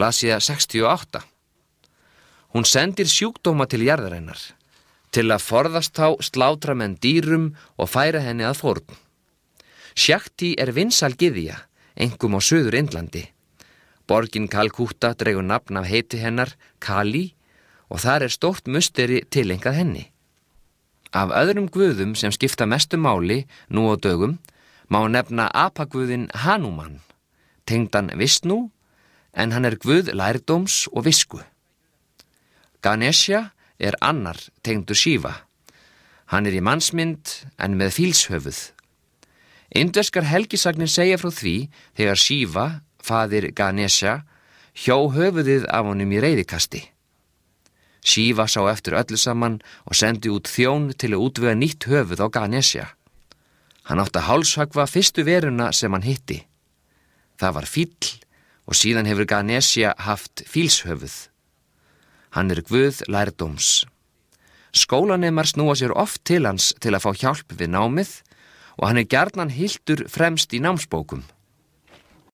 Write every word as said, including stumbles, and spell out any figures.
blaðsíða sextíu og átta. Hún sendir sjúkdóma til jarðarinnar, til að forðast þá slátra menn dýrum og færa henni að fórn. Shakti er vinsæl gyðja, einkum á Suður Indlandi. Borgin Kalkútta dregur nafn af heiti hennar, Kali, og þar er stórt musteri tileinkað henni. Af öðrum guðum sem skipta mestu máli nú á dögum má nefna apaguðin Hanuman, tengdan Vishnu, en hann er guð lærdóms og visku. Ganesha er annar tengdur Shiva. Hann er í mannsmynd en með fílshöfuð. Indverskar helgisagnir segja frá því þegar Shiva, faðir Ganesha, hjó höfuðið af honum í reiðikasti. Shiva sá eftir öllu saman og sendi út þjón til að útvega nýtt höfuð á Ganesha. Hann átti að hálshöggva fyrstu veruna sem hann hitti. Það var fíll og síðan hefur Ganesha haft fílshöfuð. Hann er guð lærdóms. Skólanemar snúa sér oft til hans til að fá hjálp við námið og hann er gjarnan hyltur fremst í námsbókum.